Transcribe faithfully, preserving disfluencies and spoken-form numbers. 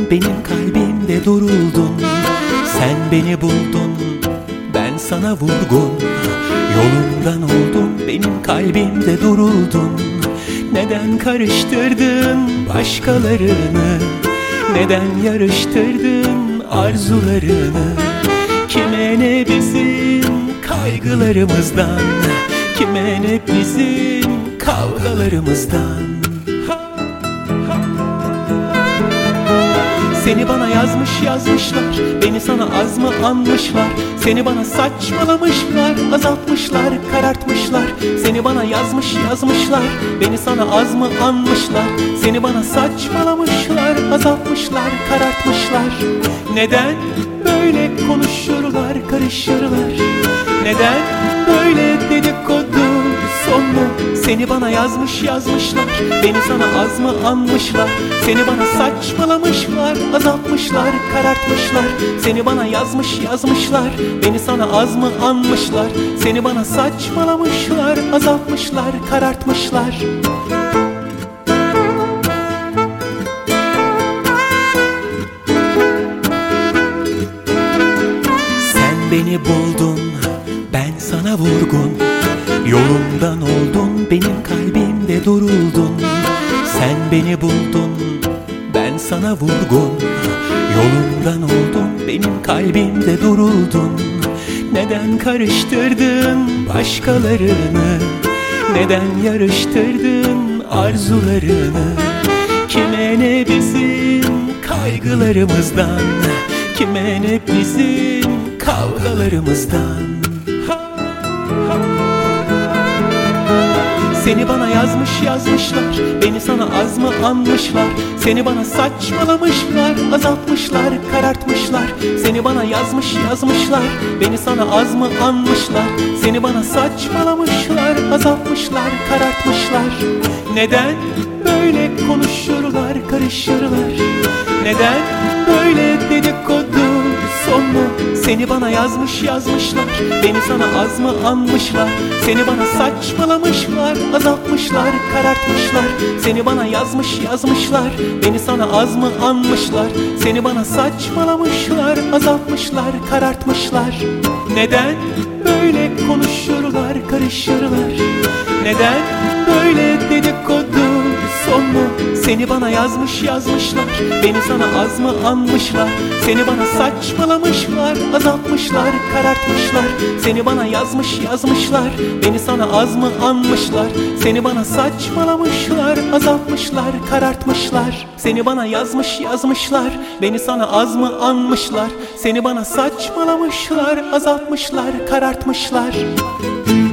benim kalbimde duruldun. Sen beni buldun, ben sana vurgun. Yolumdan oldun, benim kalbimde duruldun. Neden karıştırdın başkalarını? Neden yarıştırdın arzularını? Kime ne bizim kaygılarımızdan, kime ne bizim kavgalarımızdan. Seni bana yazmış yazmışlar, beni sana az mı anmışlar? Seni bana saçmalamışlar, azaltmışlar, karartmışlar. Seni bana yazmış yazmışlar, beni sana az mı anmışlar? Seni bana saçmalamışlar, azaltmışlar, karartmışlar. Neden böyle konuşurlar, karışırlar? Neden böyle dedikodu sonlu? Seni bana yazmış yazmışlar, beni sana az mı anmışlar? Seni bana saçmalamışlar, azaltmışlar, karartmışlar. Seni bana yazmış yazmışlar, beni sana az mı anmışlar? Seni bana saçmalamışlar, azaltmışlar, karartmışlar. Sen beni buldun, ben sana vurgun. Yolumdan oldun, benim kalbimde duruldun. Sen beni buldun, ben sana vurgun. Yolumdan oldun, benim kalbimde duruldun. Neden karıştırdın başkalarını? Neden yarıştırdın arzularını? Kime ne bizim kaygılarımızdan, kime ne bizim kavgalarımızdan. Seni bana yazmış yazmışlar, beni sana az mı anmışlar? Seni bana saçmalamışlar, azaltmışlar, karartmışlar. Seni bana yazmış yazmışlar, beni sana az mı anmışlar? Seni bana saçmalamışlar, azaltmışlar, karartmışlar. Neden böyle konuşurlar, karışırlar? Neden böyle dedikodu sonlu? Seni bana yazmış yazmışlar, beni sana az mı anmışlar? Seni bana saçmalamışlar, azaltmışlar, karartmışlar. Seni bana yazmış yazmışlar, beni sana az mı anmışlar? Seni bana saçmalamışlar, azaltmışlar, karartmışlar. Neden böyle konuşurlar, karışırlar? Neden böyle dedikodu sonlu? Seni bana yazmış yazmışlar, beni sana az mı anmışlar? Seni bana saçmalamışlar, azaltmışlar, karartmışlar. Seni bana yazmış yazmışlar, beni sana az mı anmışlar? Seni bana saçmalamışlar, azaltmışlar, karartmışlar. Seni bana yazmış yazmışlar, beni sana az mı anmışlar? Seni bana saçmalamışlar, azaltmışlar, karartmışlar.